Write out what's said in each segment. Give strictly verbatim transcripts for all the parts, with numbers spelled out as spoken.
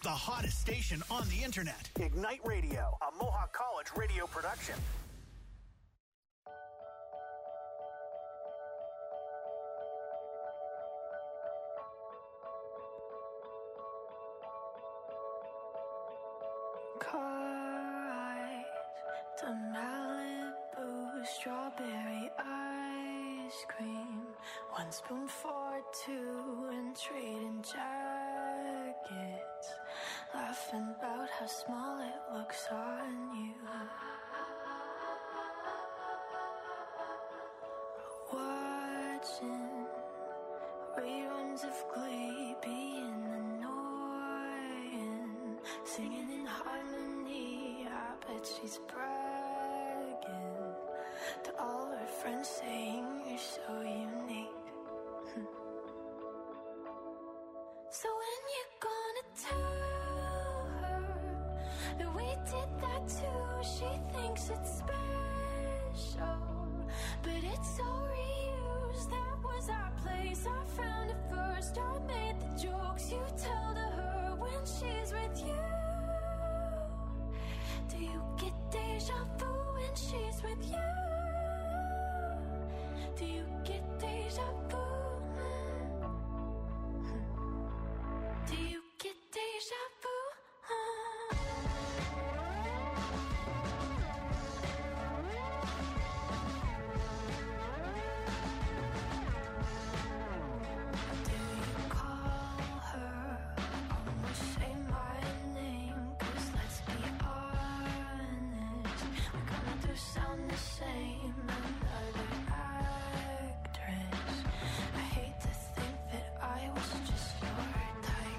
the hottest station on the internet. Ignite Radio, a Mohawk College radio production. To Malibu, strawberry ice cream, one spoon for two, and trading jackets, laughing about how small it looks on you. Watching reruns of Glee, being annoying, singing in harmony. I bet she's bragging to all her friends, saying you're so unique. So when you gonna tell her that we did that too? She thinks it's special, but it's all reused. That was our place, I found it first. I made the jokes you tell to her when she's with you. Do you get deja vu when she's with you? Do you get deja vu? Do you get deja vu? Do you call her? Almost say my name, 'cause let's be honest, we kinda do sound the same. Another actress. I hate to think that I was just your type.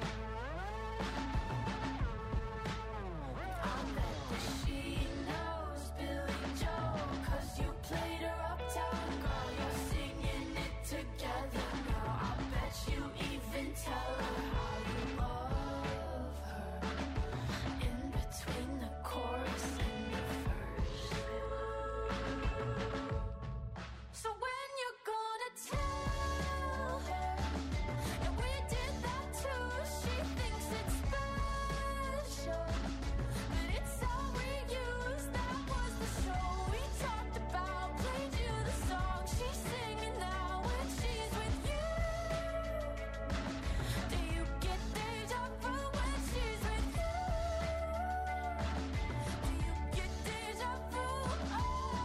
I bet that she knows Billy Joel, 'cause you played her uptown girl. You're singing it together now. I bet you even tell her how you love her in between the chorus and the verse. So when you're gonna tell her that we did that too? She thinks it's special, but it's all reused. That was the show we talked about. Played you the song she's singing now when she's with you. Do you get deja vu when she's with you? Do you get deja vu? Oh.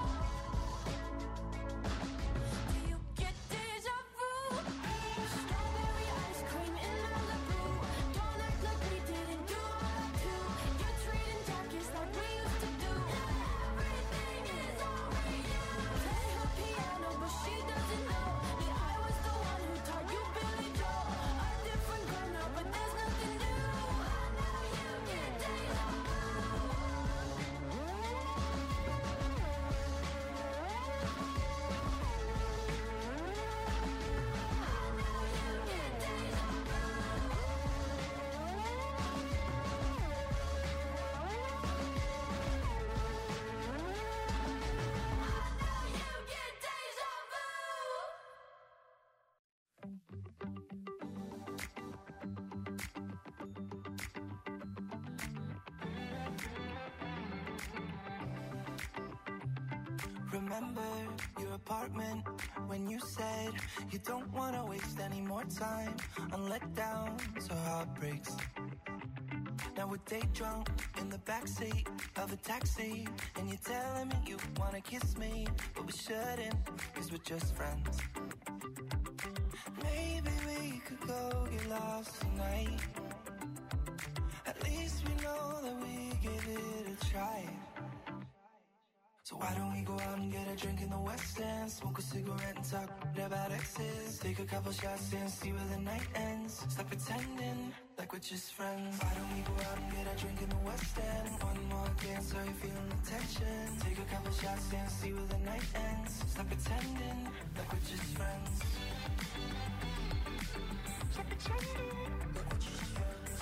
Do you get deja vu? Strawberry ice cream in Malibu. Don't act like we didn't do all that too. You're treating jackets like we used to do. Everything is all reused. Play her piano, but she doesn't know that I was the one who taught you Billy Joel. A different girl now, but there's nothing new. I know you get deja vu. Remember your apartment when you said you don't want to waste any more time on letdowns or heartbreaks. Now we're day drunk in the backseat of a taxi, and you're telling me you want to kiss me, but we shouldn't, 'cause we're just friends. Maybe we could go get lost tonight. At least we know that we give it a try. So why don't we go out and get a drink in the West End, smoke a cigarette and talk about exes, take a couple shots and see where the night ends. Stop pretending like we're just friends. Why don't we go out and get a drink in the West End, one more dance so you're feeling the tension, take a couple shots and see where the night ends. Stop pretending like we're just friends. Stop pretending like we're just friends.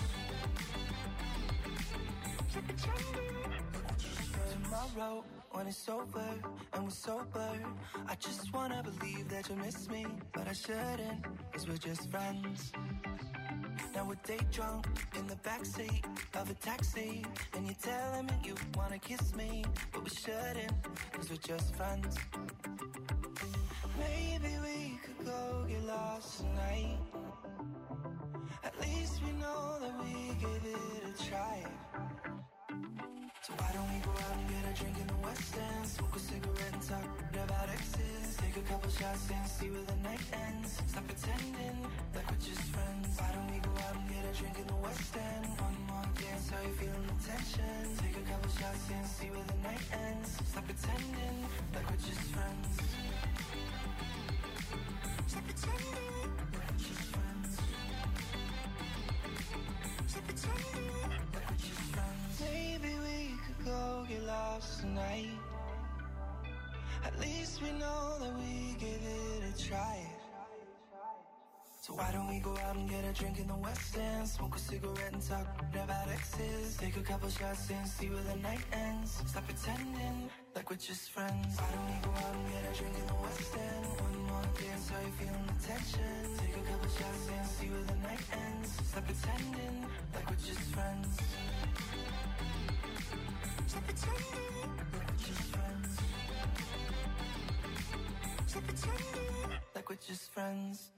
Stop pretending like we're just friends. Tomorrow when it's over and we're sober, I just wanna believe that you miss me, but I shouldn't, 'cause we're just friends. Now we're day drunk in the backseat of a taxi, and you're telling me you wanna kiss me, but we shouldn't, cause we're just friends. Maybe we could go get lost tonight. At least we know that we gave it a try. So why don't we go out and get a drink in the West End, smoke a cigarette and talk about exes, take a couple shots and see where the night ends. Stop pretending like we're just friends. Why don't we go out and get a drink in the West End? One more dance, how you feeling the tension? Take a couple shots and see where the night ends. Stop pretending like we're just friends. Stop pretending like we're just friends. Stop pretending like we're just friends. Maybe we could go get lost tonight. At least we know that we gave it a try. So why don't we go out and get a drink in the West End, smoke a cigarette and talk about exes, take a couple shots and see where the night ends. Stop pretending like we're just friends. Why don't we go out and get a drink in the West End? One more dance, how you feeling the tension? Take a couple shots and see where the night ends. Stop pretending like we're just friends. Stop pretending like we're just friends. Stop pretending like we're just friends.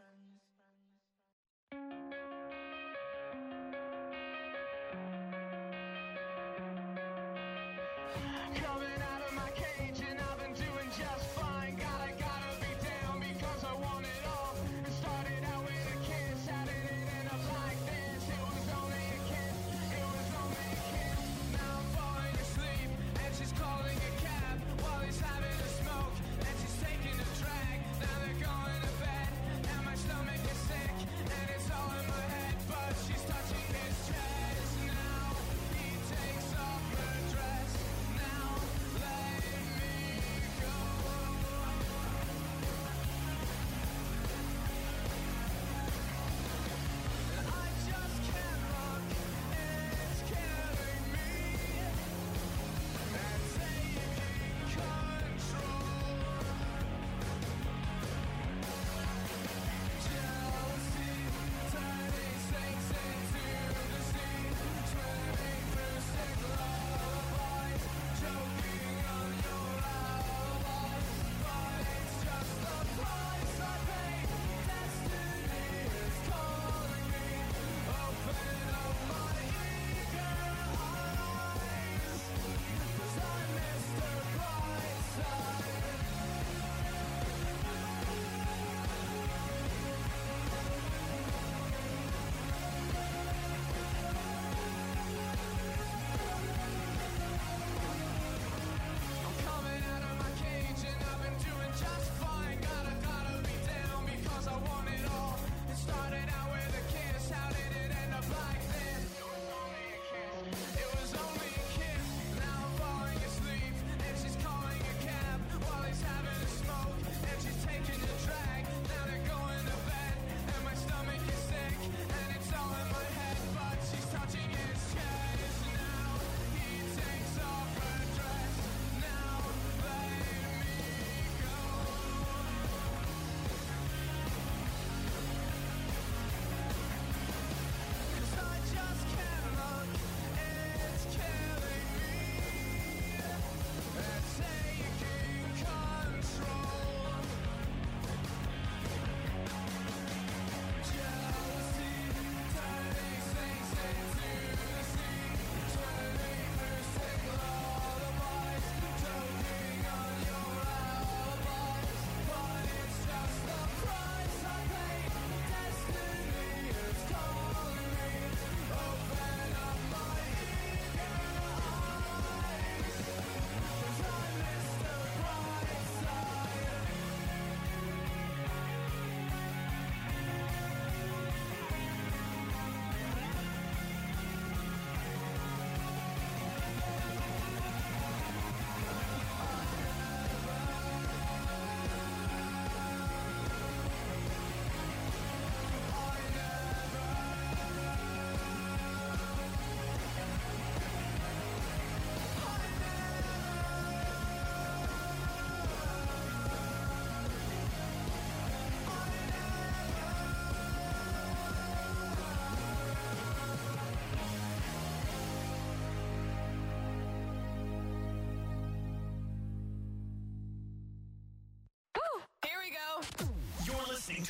Coming out of my cage and I've been doing just fine. Gotta, gotta be down because I want it all. It started out with a kiss, how did it end up like this? It was only a kiss, it was only a kiss. Now I'm falling asleep and she's calling a cab while he's having a smoke and she's taking a drag. Now they're going to bed and my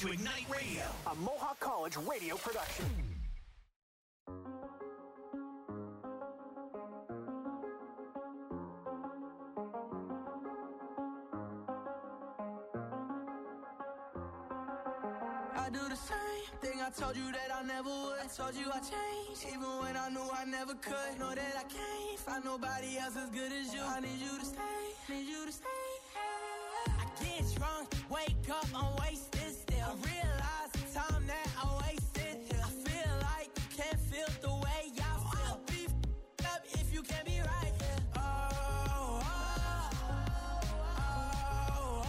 to Ignite Radio, a Mohawk College radio production. I do the same thing I told you that I never would. I told you I changed, even when I knew I never could. Know that I can't find nobody else as good as you. I need you to stay, need you to stay. I get drunk, wake up, I'm wasted still. I realize the time that I wasted here. I feel like you can't feel the way I feel. I'll be f***ed up if you can't be right here. Oh, oh, oh, oh,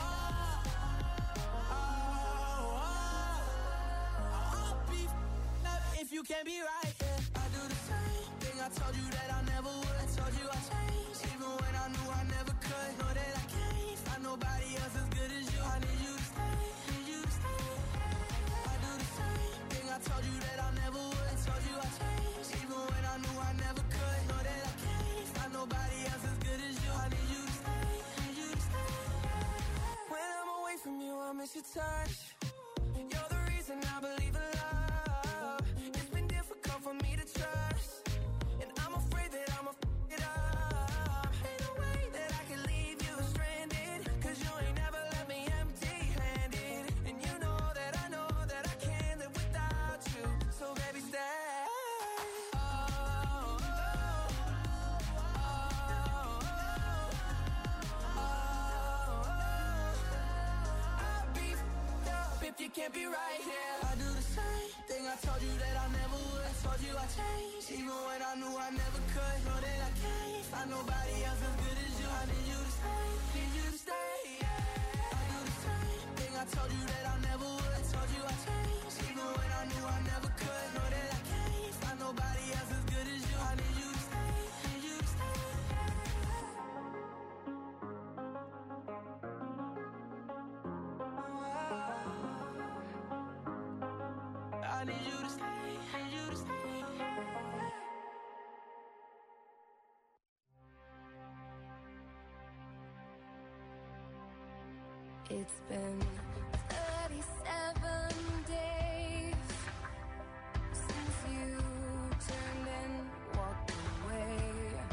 oh, oh. I'll be f***ed up if you can't be right here. I do the same thing I told you that I never would. I told you I changed, even when I knew I never could. Know that I can't find nobody else as good as you. I need you to stay, need you to stay. I do the same thing I told you that I never would. I told you I changed, even when I knew I never could. Know that I can't find nobody else as good as you. I need you to stay, need you to stay. When I'm away from you, I miss your touch. You're the reason I believe in love. It's been difficult for me to trust, and I'm afraid that I'ma f*** it up. Ain't no way that I can leave you stranded, cause you ain't never left me empty-handed. And you know that I know that I can't live without you. So baby, stay. Oh, oh, oh, oh, oh. I'll be f***ed up if you can't be right here. I do the same thing I told you that I never would. I told you I changed, even when I knew I never could. Know that I can't find nobody else as good as you. I need you to stay, need you to stay. I do the same thing I told you that I never would. I told you I changed, even when I knew I never could. Know that I can't find nobody else as good as you. I need you to stay, need you to stay. I need you to stay, need you to stay. It's been thirty-seven days since you turned and walked away.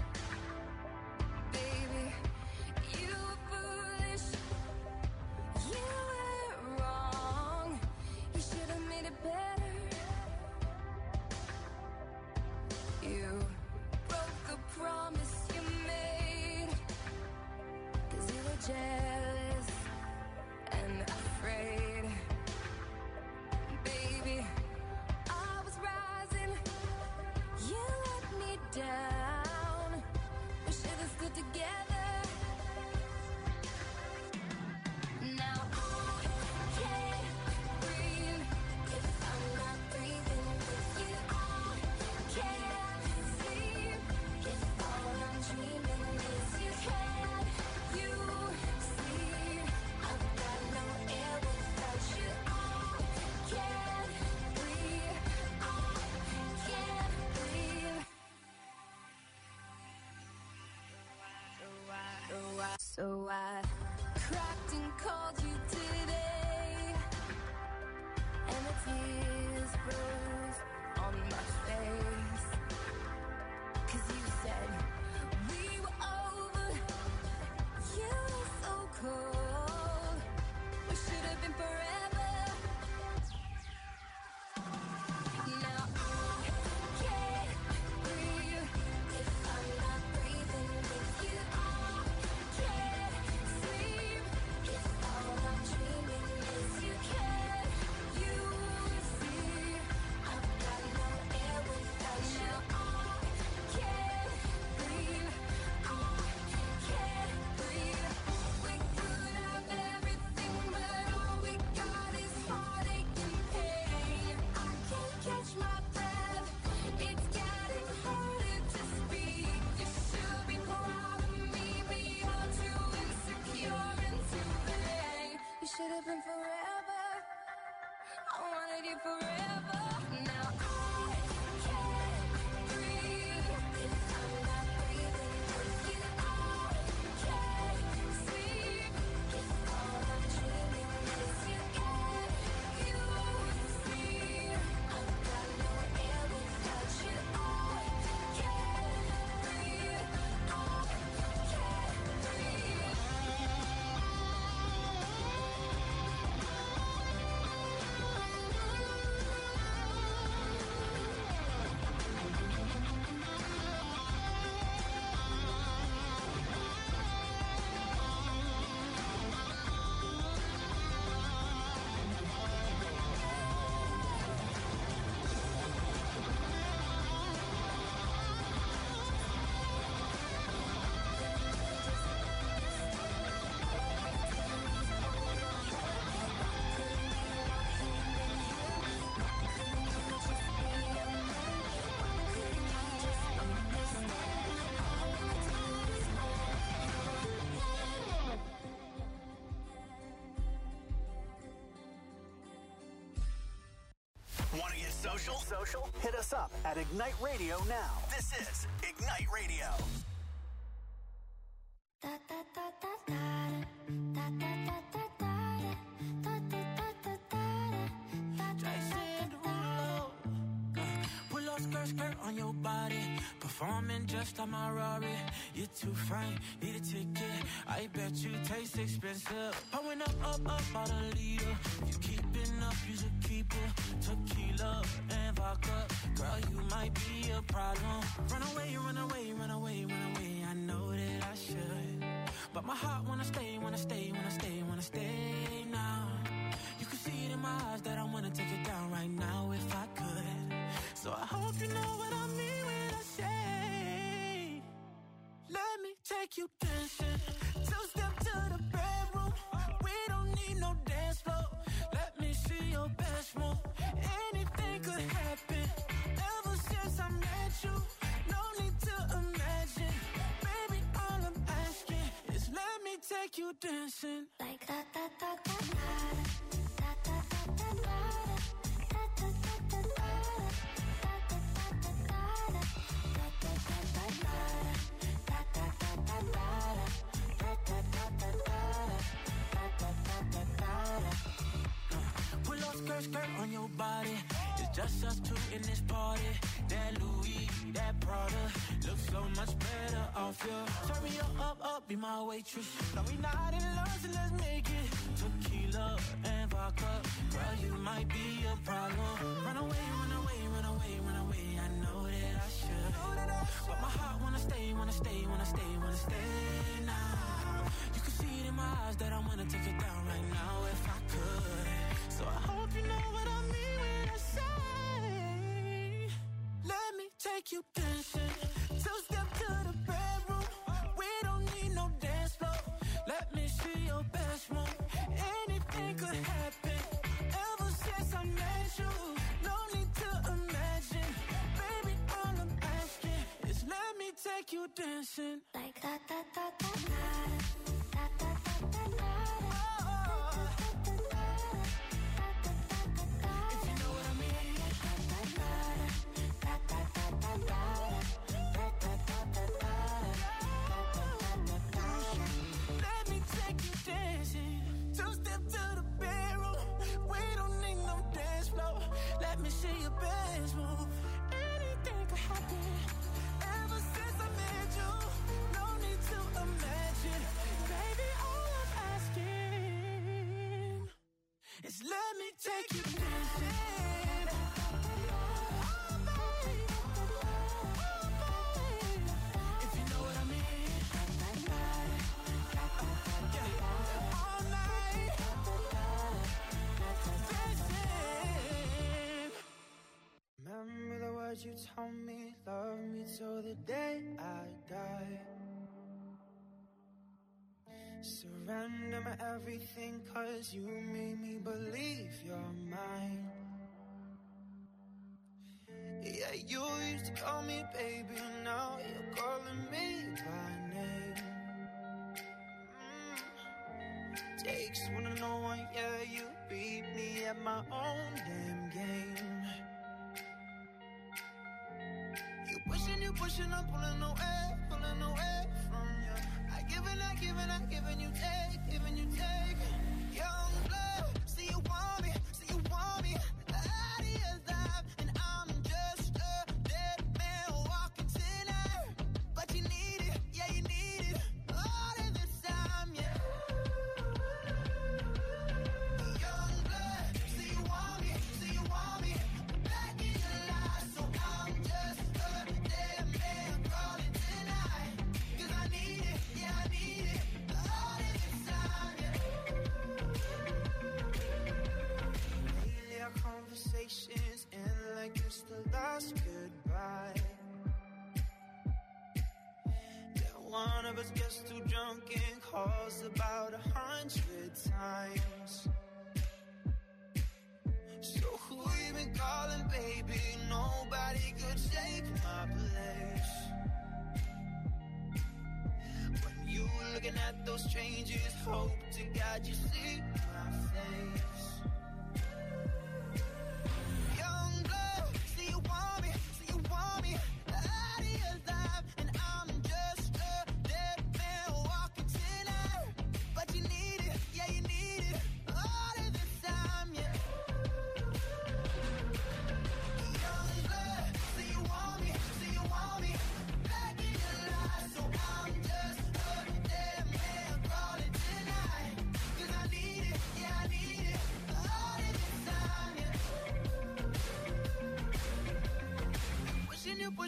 Baby, you were foolish. You were wrong. You should have made it better. You broke a promise you made, cause you were jealous and afraid. Baby, I was rising, you let me down. We should have stood together. Now I can't breathe if I'm not breathing with you. I can't sleep if all I'm dreaming is you. Can you see I've got no air without you? I can't breathe, I can't breathe. So I cracked and called you today, and the tears froze on my face. Cause you said we were over, you were so cold. We should have been forever. Now I can't breathe if I'm not breathing with you. I can't sleep if all I'm dreaming is you. Can you see I've got no air without you? I can't breathe, I can't breathe. We could have everything, but all we got is heartache and pain. I can't catch my breath, it's getting harder to speak. You should be proud of me, but you're too insecure and too vain. You should have been forever, I wanted you forever. Now I can't breathe if I'm not breathing with you. I can't sleep if all I'm dreaming is you. Can you Want to get social? Social? Hit us up at Ignite Radio now. This is Ignite Radio. Da da da da da da da da da da da da da da Jason Derulo. Pull up skirt, skirt on your body. Performing just like my Rari. You're too fine, need a ticket. I bet you taste expensive. Pouring up, up, up, out a leader. If you keeping up, you should keep it. Tequila and vodka. Girl, you might be a problem. Run away, run away, run away, run away. I know that I should. But my heart wanna stay, wanna stay, wanna stay, wanna stay now. You can see it in my eyes that I wanna take it down right now if I could. So I hope you know what I mean when I say, let me take you dancing. Two step to the bedroom. We don't need no dance floor. Let me see your best move. Anything could happen. Ever since I met you, no need to imagine. Baby, all I'm asking is let me take you dancing. like da da da da da da da da da da da da da Pull up skirt, skirt on your body. It's just us two in this party. That Louis, that Prada looks so much better off you. Turn me up, up, up, be my waitress. No, we not in love, so let's make it. Tequila and vodka. Girl, you might be a problem. Run away, run away, run away, run away. I know that I should. But my heart wanna stay, wanna stay, wanna stay, wanna stay now. You can see it in my eyes that I wanna take it down right now if I could. So I hope you know what I mean when I say, let me take you dancing. Two step to the bedroom. We don't need no dance floor. Let me see your best move. Anything could happen. Ever since I met you, no need to imagine. Baby, all I'm asking is let me take you dancing. like da da da da da da da da da da. If you know what I mean. Let me take you dancing. Two step to the bedroom. We don't need no dance floor. Let me see your best move. Anything could happen. Ever since I met you, no need to imagine. Baby, all I'm asking is let me take you dancing. Oh, baby. Oh, baby. If you know what I mean. Yeah. All night. Dancing. Remember the words you told me, love me till the day I die. Surrender my everything, cause you made me believe you're mine. Yeah, you used to call me baby, now you're calling me by name. Mm. Takes one to know one, yeah, you beat me at my own damn game. You pushing, you pushing, I'm pulling away, pulling away from you. I giving, I giving, I giving, you take, giving, you take. Young blood, see you want me, see you want me. The idea's live, and I'm just a dead man walking tonight. But you need it, yeah, you need it. All of this time, yeah. Young blood, see you want me, see you want me. Back in your life, so I'm just a dead man calling tonight. Cause I need it, yeah, I need it. All of this time, yeah. Lately our conversations end like it's the last goodbye. Yeah, one of us gets too drunk and calls about a hundred times. So who you been calling, baby? Nobody could take my place. When you looking at those strangers, hope to God you see my face. Young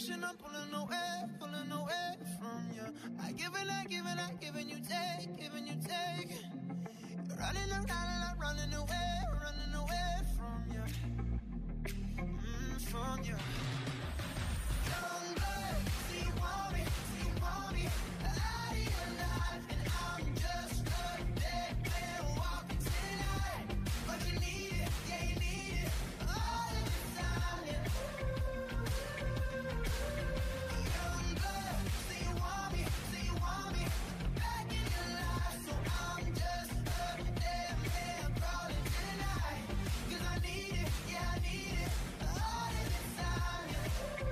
pushing, I'm pulling away, pulling away from you. I give and I give and I give and you take, giving you take. You're running around and I'm running away, running away from you, mm, from you. Young blood, see you want me, see you want me. I am not, and I'm just a dead man walking tonight. But you need it, yeah you need it, all of the time, yeah. Young blood, see you want me, see you want me. Back in your life, so I'm just a dead man crawling tonight. 'Cause I need it, yeah I need it, all of the time, yeah.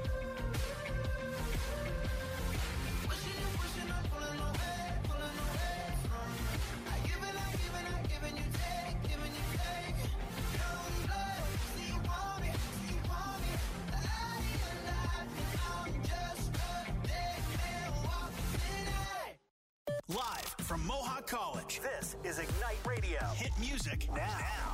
Pushing you, pushing, I'm pulling away, pulling away from you. I give and I give and I give and you take, giving you take. Young blood, see you want me, see you want me. I am not, and I'm just a dead man walking tonight. Live from Mohawk College, this is Ignite Radio. Hit music now.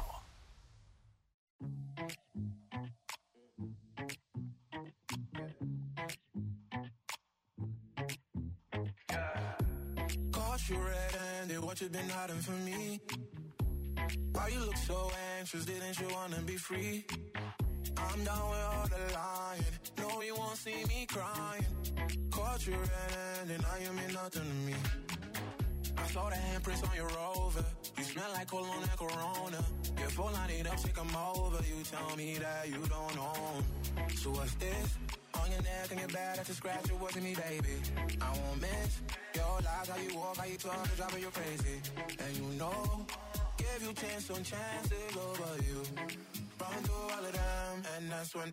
Caught you red-handed, what you been hiding from me? Why you look so anxious, didn't you wanna be free? I'm down with all the lying, no you won't see me crying. Caught you red-handed, now you mean nothing to me. I saw the handprints on your Rover, you smell like cologne and Corona. Your phone line it up, take 'em over, you tell me that you don't own. So what's this? On your neck and your back, that's a scratch, it wasn't me, baby. I won't miss your lies, how you walk, how you talk, it's driving you crazy. And you know, give you chance on chances over you. Run through all of them, and that's when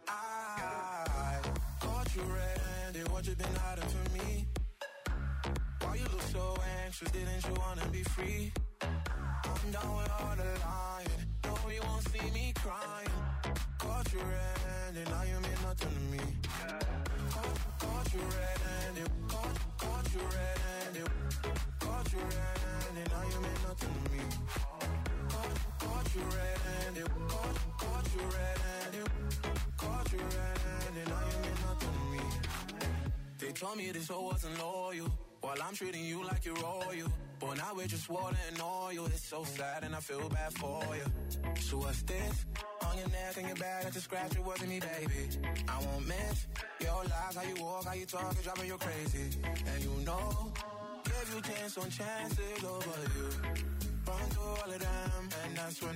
I caught you red-handed, what you been hiding from me? Why you look so anxious, didn't you wanna be free? I'm down with all the lying, no you won't see me crying. Caught you red-handed, now you mean nothing to me. Caught, caught you red-handed, caught, caught you red-handed, caught you red-handed, now you mean nothing to me. Caught, caught you red-handed, caught, caught you red-handed, caught you red-handed, now you mean nothing to me. They told me this hoe wasn't loyal, while I'm treating you like you're royal. But now we're just water and oil. It's so sad and I feel bad for you. So what's this? On your neck and your back, that's a scratch, it wasn't me, baby. I won't miss your lies, how you walk, how you talk, it's driving you crazy. And you know, give you chance on chances over you. Run through all of them, and that's when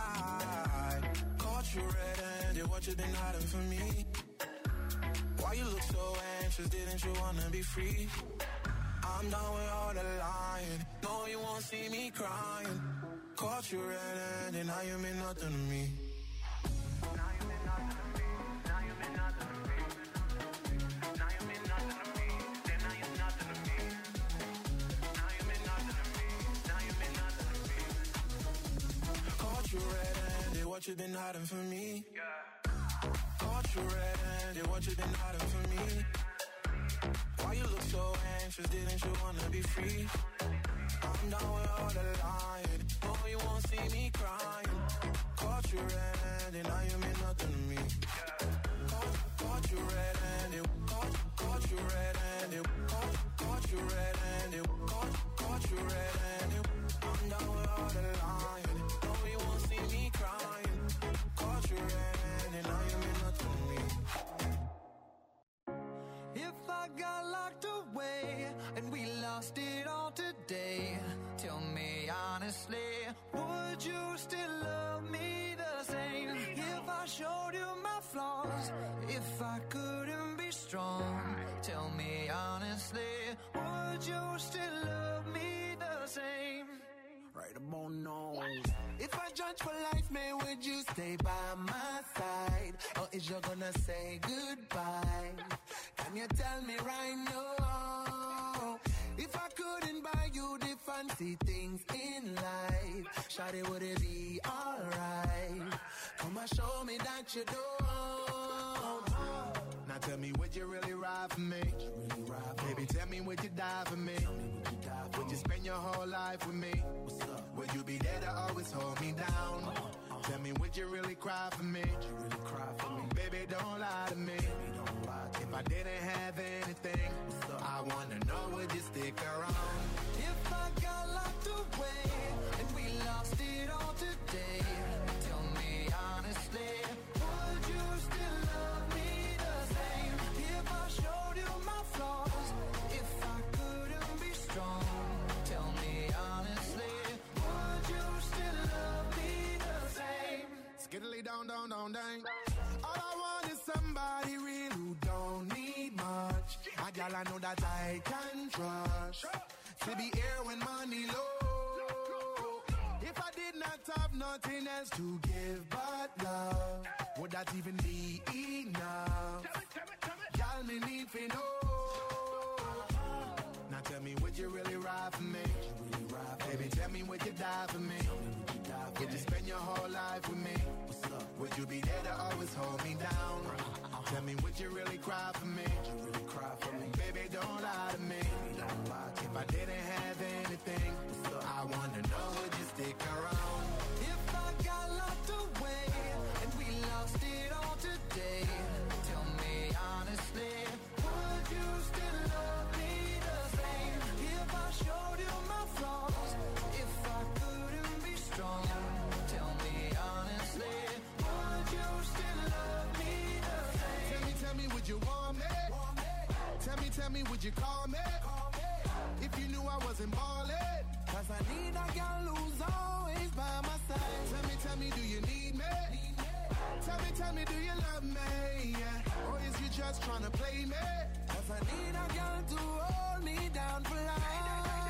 I caught you red-handed, what you been hiding from me? Why you look so anxious, didn't you wanna be free? I'm done with all the lying, no you won't see me crying. Caught you red-handed, now you mean nothing to me. Now you mean nothing to me, now you mean nothing to me. Now you mean nothing to me, then now you're nothing to me. Now you mean nothing to me, now you mean nothing to me. Caught you red-handed, what you been hiding from me? Caught you red-handed, what you been hiding from me? Why you look so anxious, didn't you wanna be free? I'm down with all the lying, no you won't see me crying. Caught you red-handed, now you mean nothing to me. Caught, caught you red-handed, caught, caught you red-handed, caught, caught you red-handed, caught, caught you red-handed. I'm down with all the lying, no you won't see me crying. Caught you red-handed, now you mean nothing to me. If I got locked away and we lost it all today, tell me honestly, would you still love me the same? If I showed you my flaws, if I couldn't be strong, tell me honestly, would you still love me the same? Right about now. If I judge for life, man, would you stay by my side? Or is you gonna say goodbye? Can you tell me right now? If I couldn't buy you the fancy things in life, shawty, would it be alright? Come and show me that you don't. Now tell me, would you really ride for me? Really ride for Baby, tell me, would you die for me? Would you, die for would you spend your whole life with me? Would you be there to always hold me down? Uh-huh. Tell me, would you really cry for me? Would you really cry for me? Baby, don't lie to me. Baby, don't lie to me. If I didn't have anything, I wanna know, would you stick around? If I got locked away and we lost it all today, tell me honestly, would you still love me the same? If I showed you my flaws, if I couldn't be strong, tell me honestly, would you still love me the same? Skiddly down, down, down, down. All I want is somebody real who don't need much. A gal I know that I can trust. To be here when money low. If I did not have nothing else to give but love, would that even be enough? Y'all me need to know. Now tell me, would you really ride for me? Baby, tell me, would you die for me? Would you spend your whole life with me? Would you be there to always hold me down? Tell me, would you really cry for me? Baby, don't lie to me. If I didn't have anything, I wanna know, would you stick around? If I got locked away and we lost it all today, tell me honestly, would you still love me the same? If I showed you my flaws, if I couldn't be strong, tell me honestly, would you still love me the same? Tell me, tell me, would you want me? Tell me, tell me, would you call me? If you knew I wasn't ballin', cause I need a girl who's always by my side. Tell me, tell me, do you need me? Tell me, tell me, do you love me? Yeah. Or is you just trying to play me? Cause I need a girl to hold me down for life.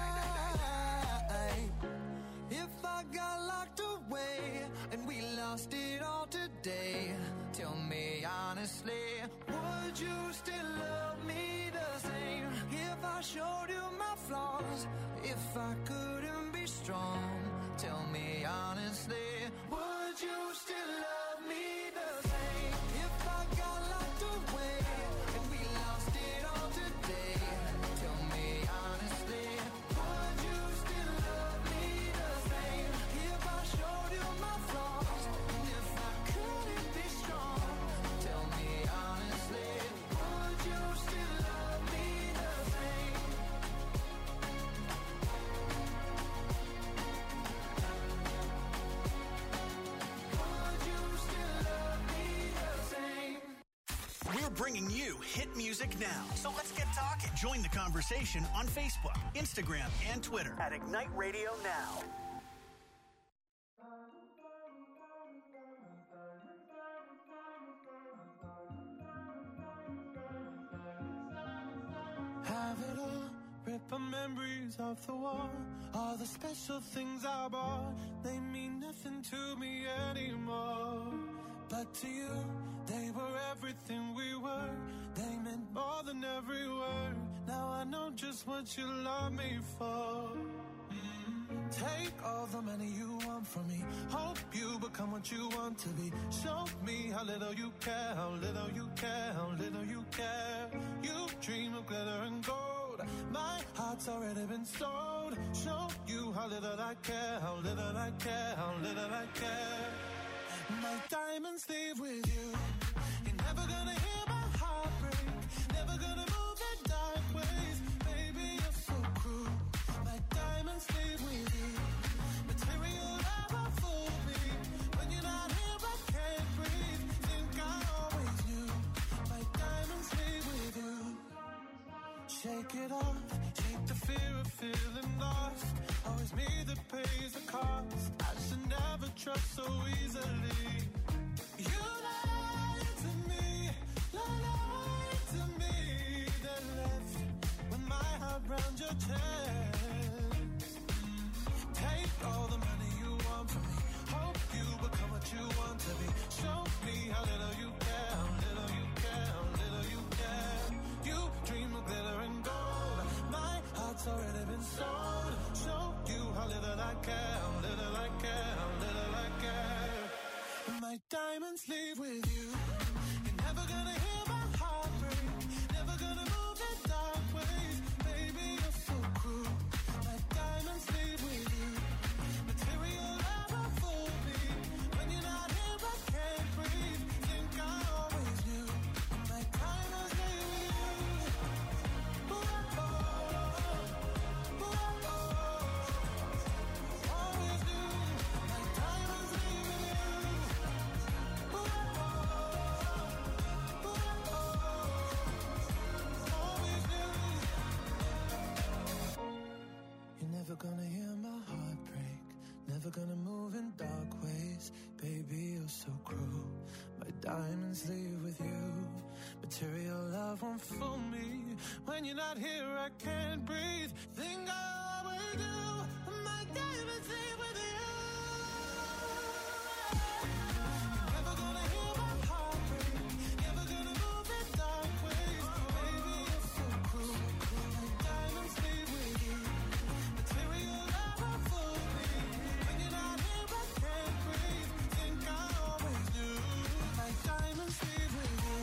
If I got locked away and we lost it all today, tell me honestly, would you still love me the same? If I showed you my flaws, if I couldn't be strong, tell me honestly, would you still love me the same? If I got locked away and we lost it all today, tell me honestly, would you still love me the same? If I showed you my flaws, and if I couldn't be strong, tell me honestly, would you still love me the same? Would you still love me the same? We're bringing you hit music now. So let's get talking. Join the conversation on Facebook, Instagram, and Twitter at Ignite Radio Now. Have it all, rip our memories off the wall. All the special things I bought, they mean nothing to me anymore. But to you, they were everything we were. They meant more than every word. Now I know just what you love me for. Mm. Take all the money you want from me. Hope you become what you want to be. Show me how little you care, how little you care, how little you care. You dream of glitter and gold. My heart's already been sold. Show you how little I care, how little I care, how little I care. My diamonds leave with you. You're never gonna hear my heart break. Never gonna move in dark ways. Baby, you're so cruel. My diamonds leave with you. Material never fooled me. When you're not here, I can't breathe. Think I always knew. My diamonds leave with you. Shake it off. Shake the fear of feeling lost. Always me that pays the cost. I should never trust so easily. You lied to me, lied to me. Then left with my heart round your chest. Take all the money you want from me. Hope you become what you want to be. Show me how little you care, how little you care, how little you care. You dream of glitter and gold. My heart's already been sold. Show you how little I care, how little I care, how little I care. My diamonds leave with you. You're never gonna hear my heart break. Never gonna move in dark ways. Baby, you're so cruel. My diamonds leave with you. Material never fooled me. When you're not here, I can't breathe. Think I always knew. My diamonds leave with you. diamonds leave with you. Material love won't fool me. When you're not here, I can't breathe. Think I always do. My diamonds leave with you. Never gonna hear my heart break. Never gonna move in dark ways. Baby, you're so cruel. My diamonds leave with you. Material love won't fool me. When you're not here, I can't breathe. Think I always do. My diamonds leave with you.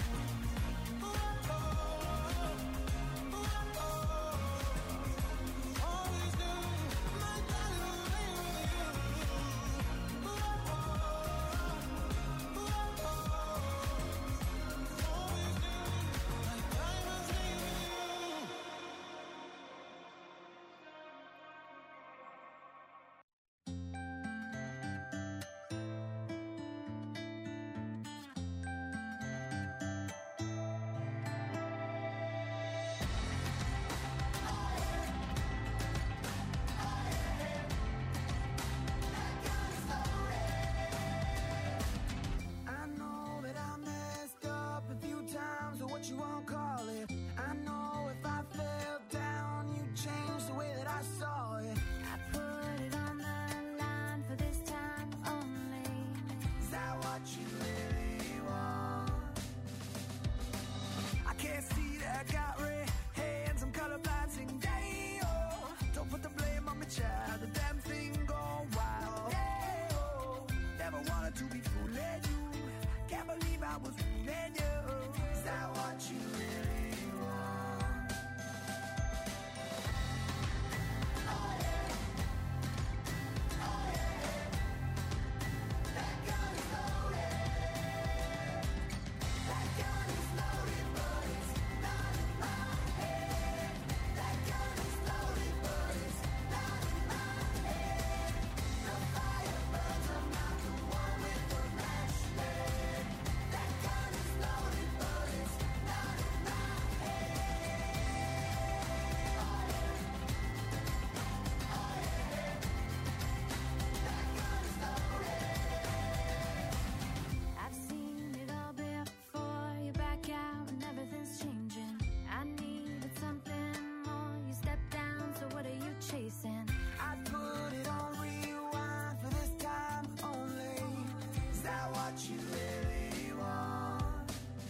What you won't call it. I know if I fell down, you'd change the way that I saw it. I put it on the line for this time only. Is that what you really want? I can't see that I got red hands, I'm colorblind, sing day, oh. Don't put the blame on me, child, the damn thing gone wild. Day, oh. Never wanted to be fooling you, can't believe I was fooling you. Is that what you really want? Oh yeah, oh yeah, that gun is loaded. That gun is loaded, but it's not in my head. That gun is loaded, but it's not in my head. The fire burns, I'm not the one with the match leg. That gun is loaded, but it's not in my head. Oh yeah, oh yeah, that gun is loaded. I've seen it all before. You back out and everything's changing. I needed something more. You step down, so what are you chasing? I put it on rewind for this time only. Is that what you really want?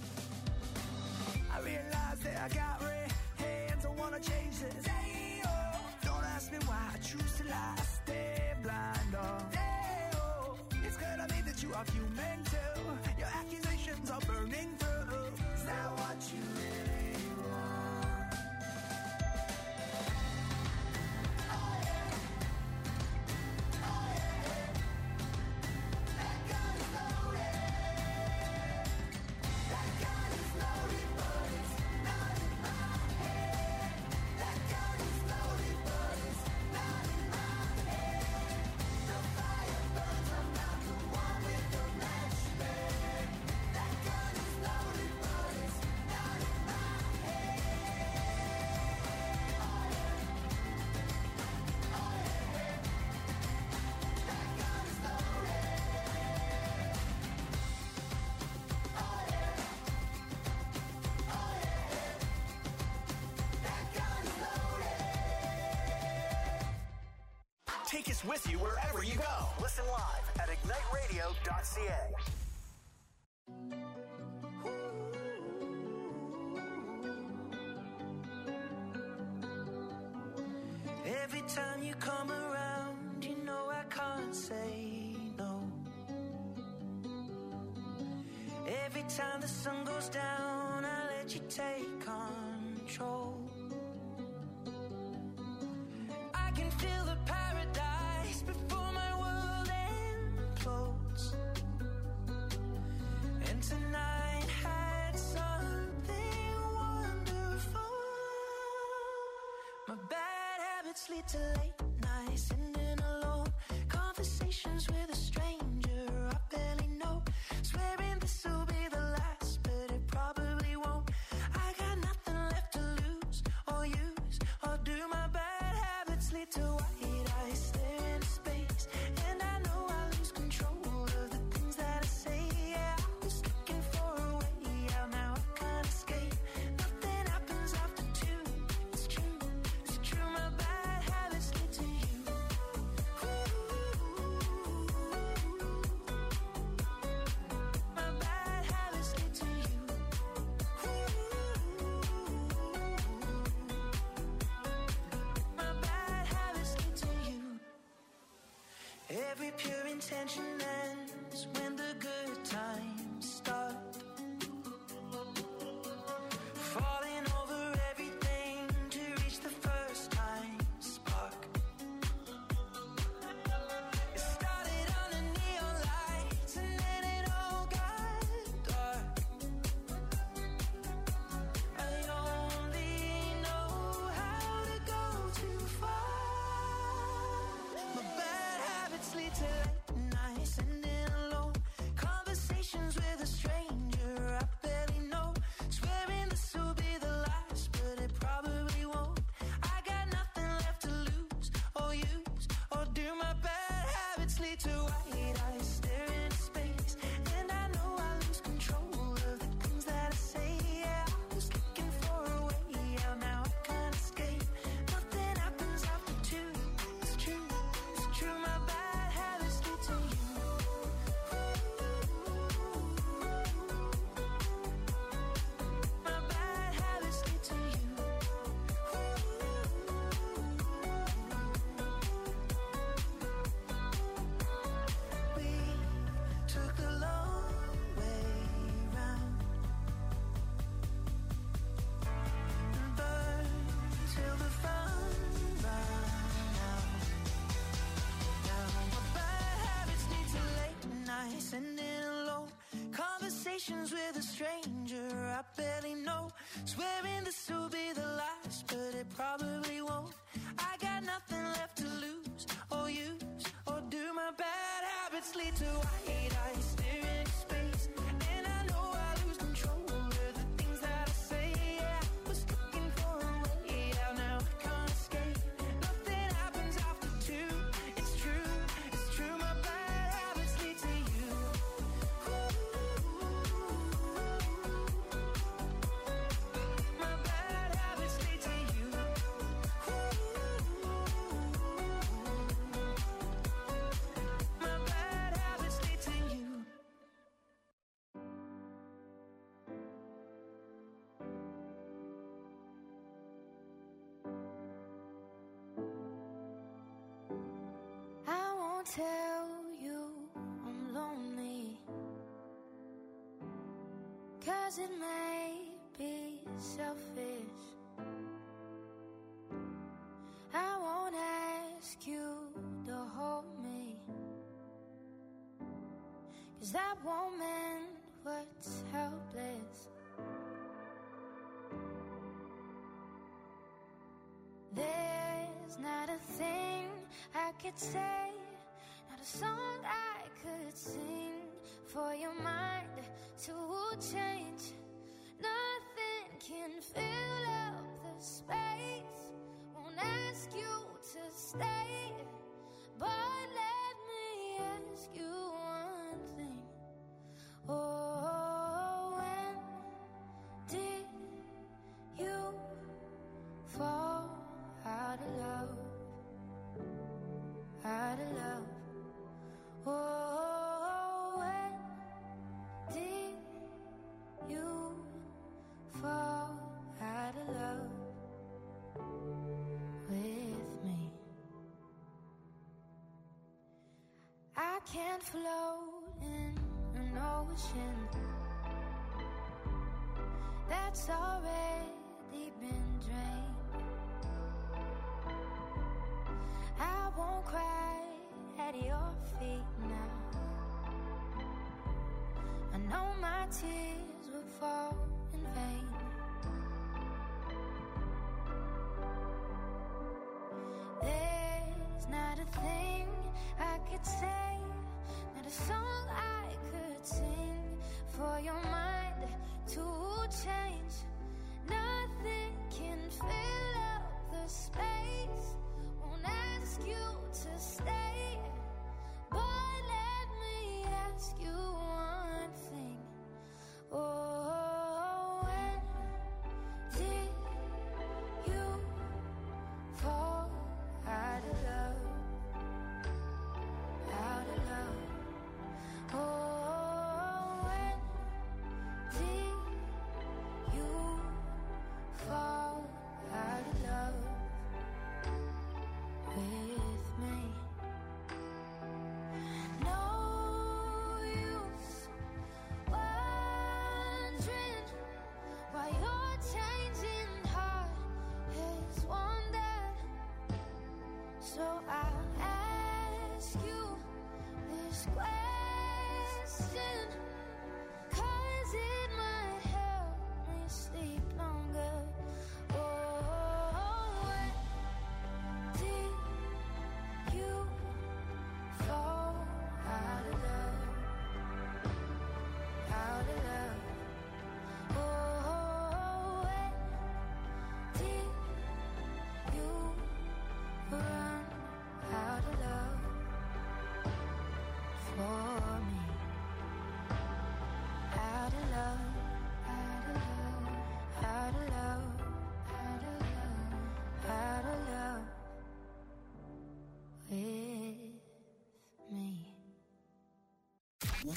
I realize that I got red hands, I wanna change this. Hey, oh. Don't ask me why I choose to lie, stay blind, oh. Hey, oh. It's clear to me that you are human too. Your accusations are burning through. Is that what you really want? Oh yeah, oh yeah, that gun is loaded. That gun is loaded, but it's not in my head. That gun is loaded, but it's not in my head. The fire burns, I'm not the one with the match leg. That gun is loaded, but it's not in my head. Oh yeah, oh yeah, that gun is loaded. Oh yeah, oh yeah, that gun is loaded. Take us with you wherever you go. Listen live at ignite radio dot c a. Every time you come around, you know I can't say no. Every time the sun goes down, I let you take control. I can feel the paradise before my world implodes. And tonight had something wonderful. My bad habits lead to late nights, sitting alone. Conversations with a stranger I barely know. Swearing this will be the last, but it probably won't. I got nothing left to lose or use or do. My bad habits lead to white eyes staring into space, and I know I lose control of the things that I say. Yeah, I was tension ends when the good times start. Falling over everything to reach the first time spark. It started under neon lights and then it all got dark. I only know how to go too far. My bad habits lead to late nights and then alone conversations with a stranger I barely know. Swearing this will be the last, but it probably won't. I got nothing left to lose or use or do. My bad habits lead to white eyes staring into space, and I know I lose control of the things that I say. Yeah, I was looking for a way out, now I can't escape. Nothing happens after two. It's true, it's true. My bad habits lead to you. My bad habits lead to you. We took the long way round and burned till the fun ran out. Now my bad habits lead to late nights and in alone conversations with a stranger I barely know. Swearing this will be the last, but it probably won't. I got nothing left to lose or use or do. My bad habits lead to white eyes staring into space, and I know I lose control of the things that I say. Yeah, I was looking for a way out, now I can't escape. Nothing happens after two. It's true, it's true. My bad habits lead to you. My bad habits lead to you. My bad habits lead to you. I won't tell you I'm lonely, 'cause it may be selfish. I won't ask you to hold me, 'cause that won't mend what's helpless. There's not a thing I could say, not a song I could sing for your mind to change. Nothing can fill up the space. Won't ask you to stay, but let me ask you one thing. Oh, when did you fall out of love? Out of love. Oh, when did you fall out of love with me? I can't float in an ocean that's already been drained. I won't cry at your feet now. I know my tears will fall in vain. There's not a thing I could say, not a song I could sing for your mind to change. Nothing can fill up the space. Won't ask you to stay, but let me ask you one thing. Oh, when did you fall out of love? Out of love. Oh,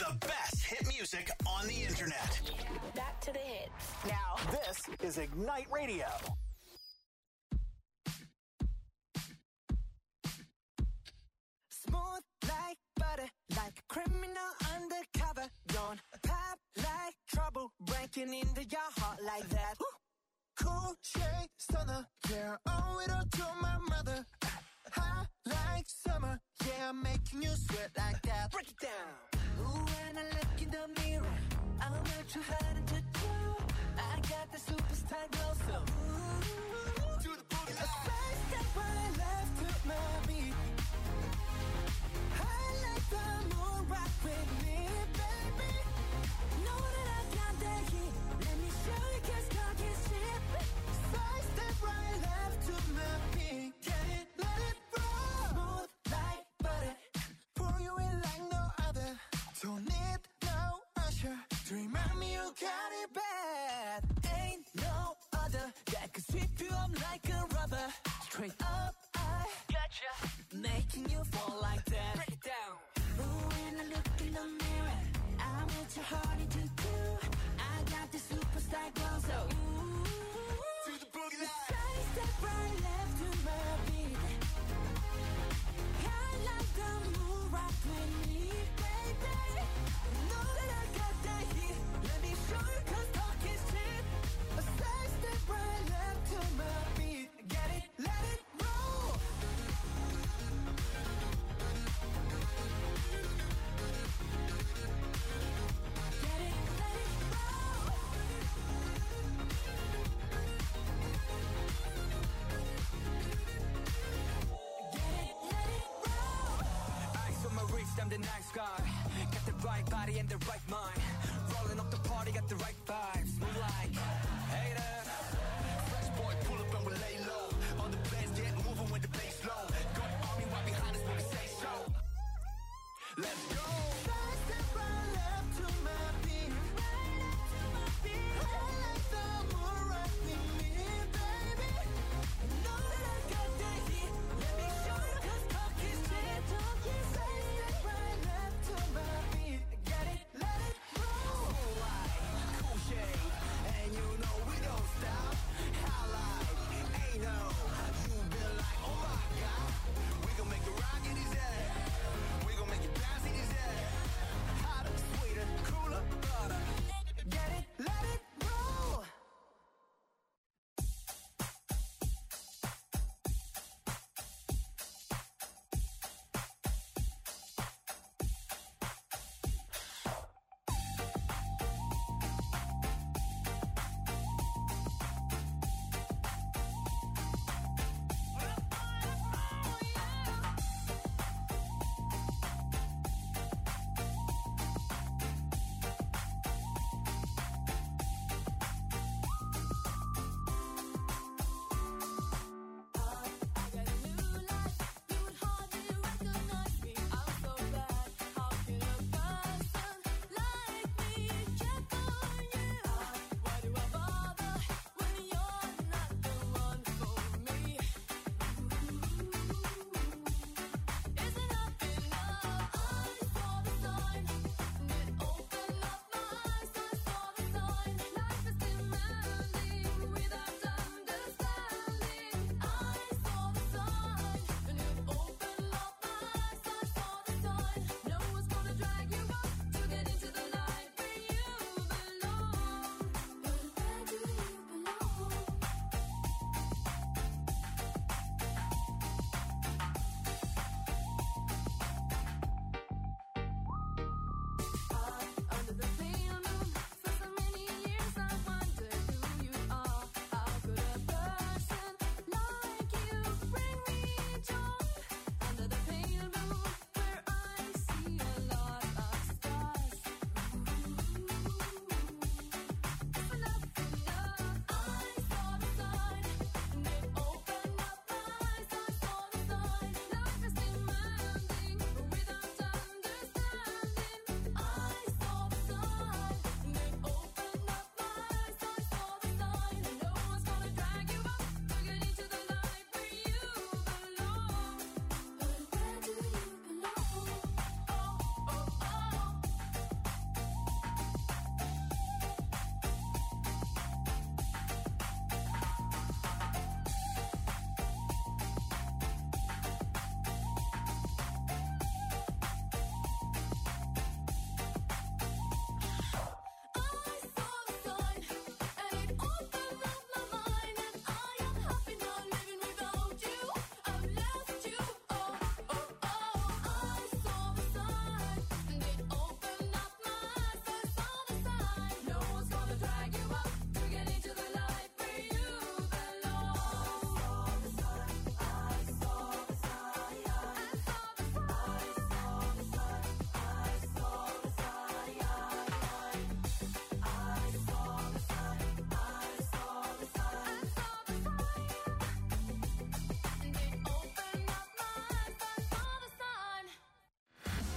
The best hit music on the internet. Back to the hits. Now, this is Ignite Radio. Smooth like butter, like a criminal undercover. Don't pop like trouble, breaking into your heart like that. Cool shade stunner, yeah, owe it all to my mother. Hot like summer, yeah, I'm making you sweat like that. Break it down. Ooh, when I look in the mirror, I'm not too hard to do. I got the superstar glow, so ooh, to the boogie line. A side step right left to my beat. I like the moon rock with me, baby. Know that I got that heat. Let me show you, 'cause cock is cheap. Side step right left to my beat. Get it, let it roll. Smooth like butter, pour you in like no other. Don't need no usher to remind me you got it bad. Ain't no other that could sweep you up like a rubber. Straight up, I gotcha, making you fall like that. Break it down. Ooh, when I look in the mirror, I'm what your heart into do. I got the superstar glow, so ooh, to the boogie line. Side step right left to my beat. I like the moon rock with me, baby. Know that I got that heat. Let me show you, 'cause talk is cheap. A side step right left to my beat. Get it, let it roll. Get it, let it roll. Get it, let it roll. Eyes on my wrist, I'm the nice guy. Got the right body and the right mind. Rolling up the party, got the right vibes. Move like haters. Fresh boy, pull up and we lay low. On the bass, get moving with the bass low. Got the army right behind us when we say so. Let's go. Side step right left to my beat. Right up to my beat. I like the moon rock with me, baby. Know that I got that heat. Let me show you, 'cause talk is cheap. Talk is side step right left to my beat. Get it, let it roll.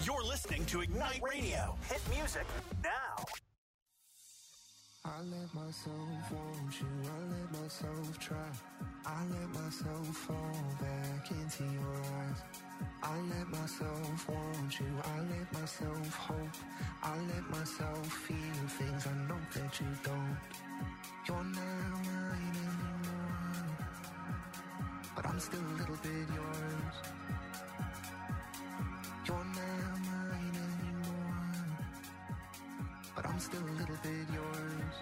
You're listening to Ignite Radio. Hit music now. I let myself want you, I let myself try. I let myself fall back into your eyes. I let myself want you, I let myself hope. I let myself feel things I know that you don't. You're not mine anymore, but I'm still a little bit yours. You're not mine anymore, but I'm still a little bit yours.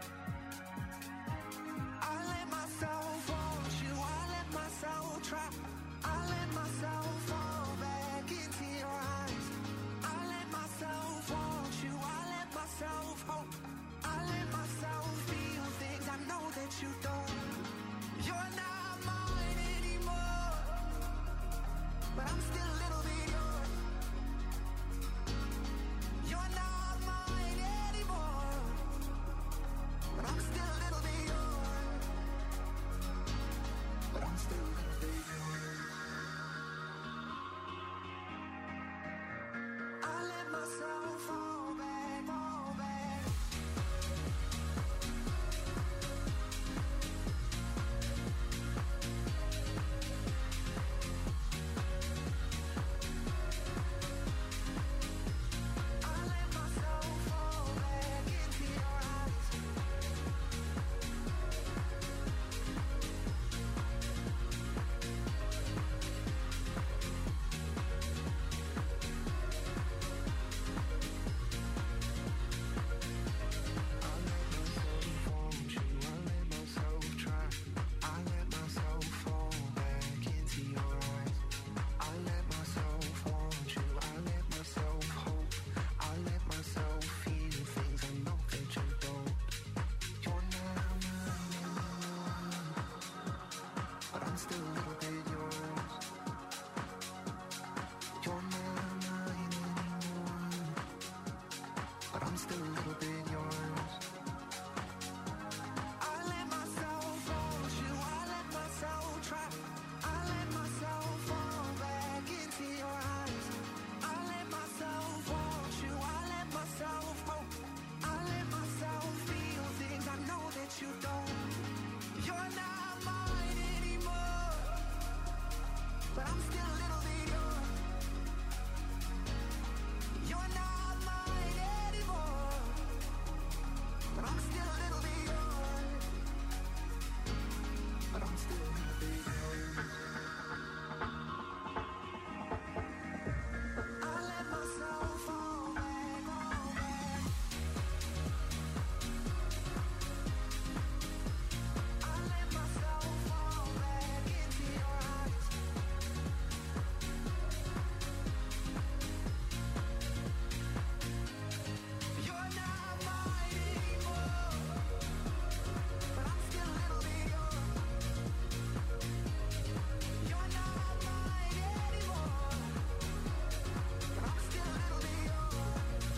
I let myself want you, I let myself try. I let myself fall back into your eyes. I let myself want you, I let myself hope. I let myself feel things I know that you don't. You're not mine anymore, but I'm still a little bit yours. You're not mine anymore, but I'm still a little bit yours. But I'm still a little bit yours. I let myself fall back, fall back. I let myself fall back into your eyes. I let myself want you, I let myself try. I let myself fall back into your eyes. I let myself want you, I let myself hope. I let myself feel things I know that you don't. You're not mine anymore, but I'm still a little bit yours. You're not mine anymore, but I'm still a little bit yours. I let myself want you, I let myself try. I let myself fall back into your eyes. I let myself want you, I let myself hope. I let myself feel things I know that you don't. You're not mine anymore, but I'm still a little bit yours. You're not mine anymore, but I'm still a little bit yours. But I'm still a little bit yours. I let myself fall back, fall back. I let myself fall back into your eyes. You're not mine anymore, but I'm still a little bit yours. You're not mine anymore, but I'm still a little bit yours.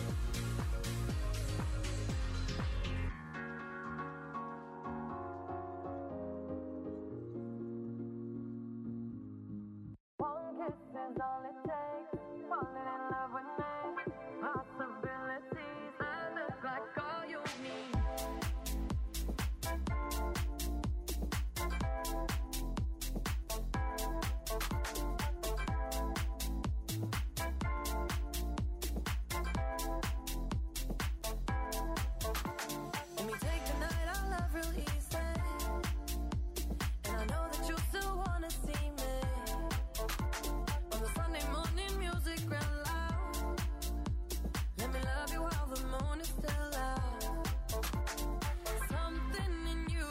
One kiss is all it takes. Falling in love with me. Possibilities. I look like all you need. Let me take the night, I love real easy. And I know that you still wanna see me. On the Sunday morning, music real loud. Let me love you while the moon is still out. Something in you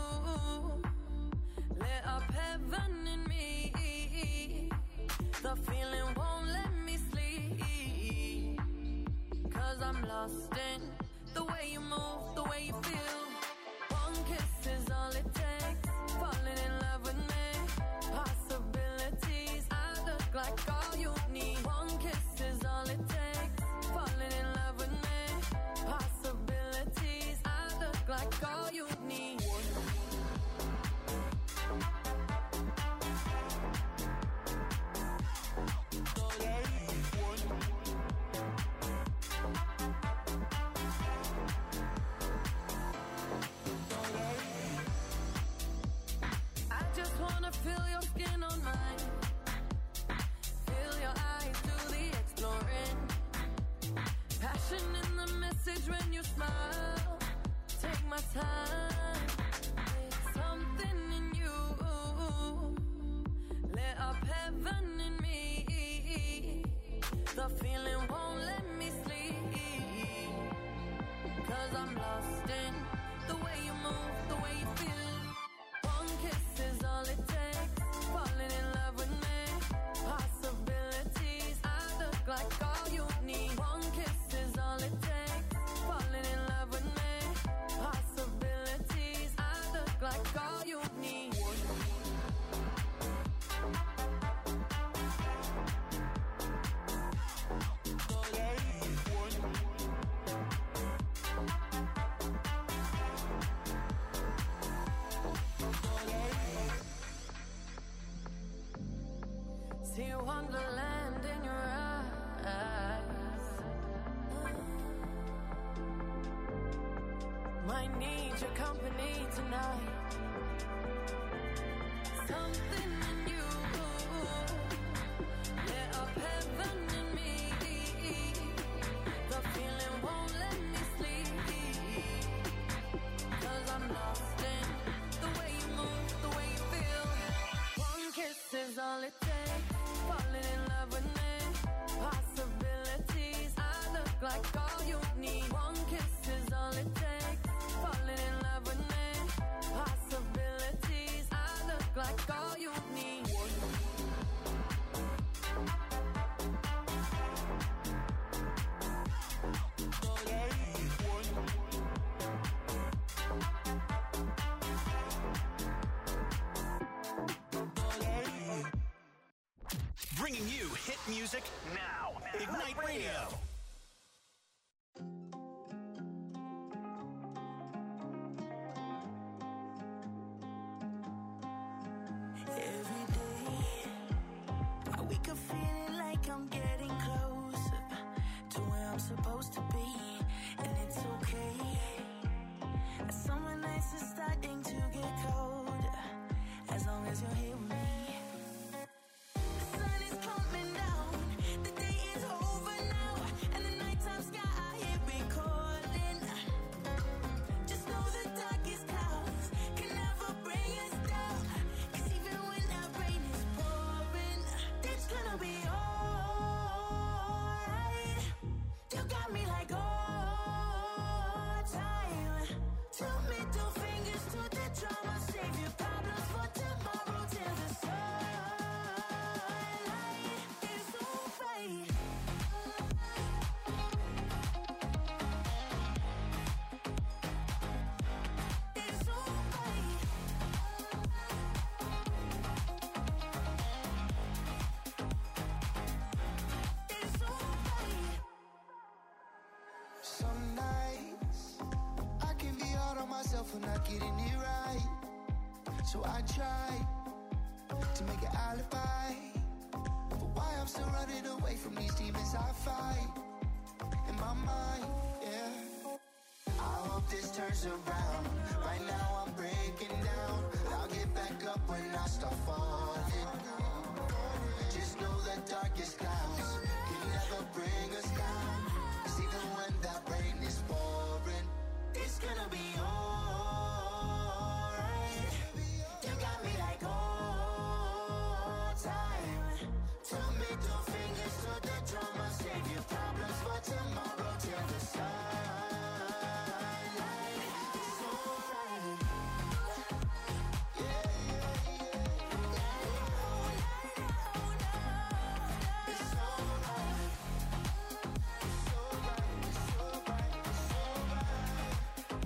lit up heaven in me. The feeling won't let me sleep. Cause I'm lost in the way you move, the way you feel. One kiss is all it takes. Falling in love with me. Possibilities. I look like all you need. One kiss is all it takes. Falling in love with me. Possibilities. I look like all you need. emotion in the message when you smile. Take my time. There's something in you. Lit up heaven in me. The feeling won't let me sleep. Cause I'm lost in the way you move, the way you feel. One kiss is all it takes. Falling in love with me. Possibilities, I look like all you need. One kiss is all it takes. Falling in love with me. Possibilities, I look like all you need. See wonderland in your eyes. Might need your company tonight. Something in you lit up heaven in me. The feeling won't let me sleep. Cause I'm lost in the way you move, the way you feel. One kiss is all it takes. Falling in love with me. Possibilities, I look like all you need. One kiss is all it takes. Falling in love with me. Possibilities, I look like all you need. Bringing you hit music now. Ignite Radio. Every day, I wake up feeling like I'm getting closer to where I'm supposed to be, and it's okay. Summer nights are starting to get colder, as long as you're here with me. The sun is coming down, the day is over now, and the nighttime sky I hear it calling. Just know the darkest clouds can never bring us down. Cause even when that rain is pouring, it's gonna be alright. You got me like all time. Two middle fingers to the drama, save your problems for tomorrow till the sunlight is over. It's over. It's over. Some nights I can be hard on myself for not getting it right. So I try to make an alibi for why I'm still running away from these demons I fight in my mind, yeah. I hope this turns around. Right now I'm breaking down. I'll get back up when I start falling. Just know the darkest cloud